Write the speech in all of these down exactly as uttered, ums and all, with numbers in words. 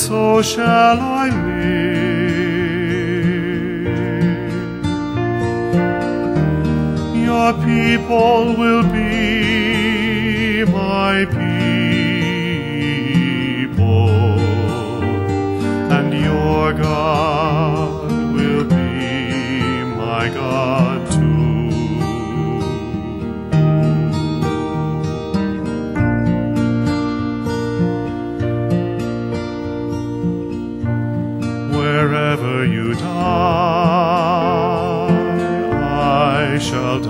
so shall I live. Your people will be my people, and your God will be my God too. Wherever you die, I shall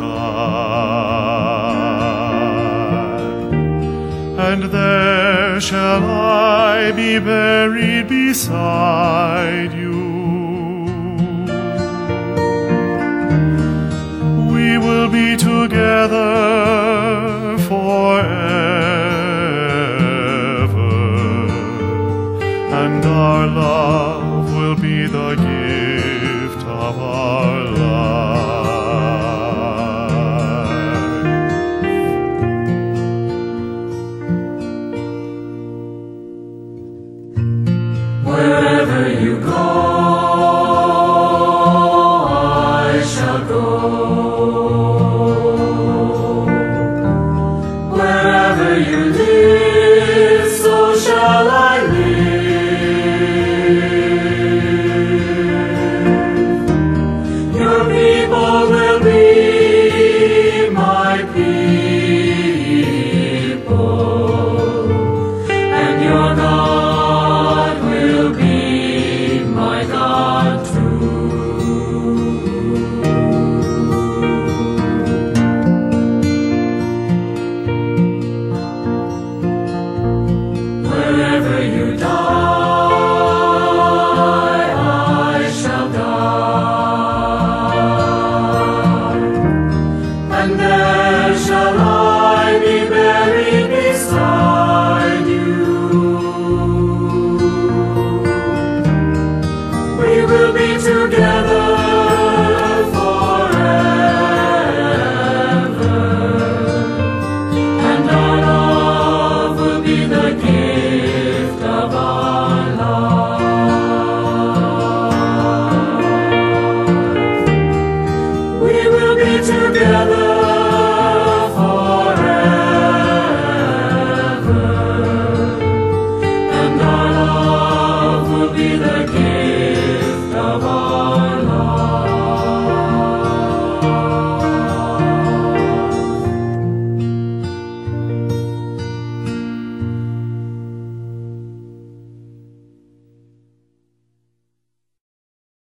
die, and there shall I be buried beside you. We will be together forever, and our love will be the gift of our life. Wherever you go, I shall go. Wherever you live, so shall I live. Your people will be my people, and your God will be my God too. Wherever you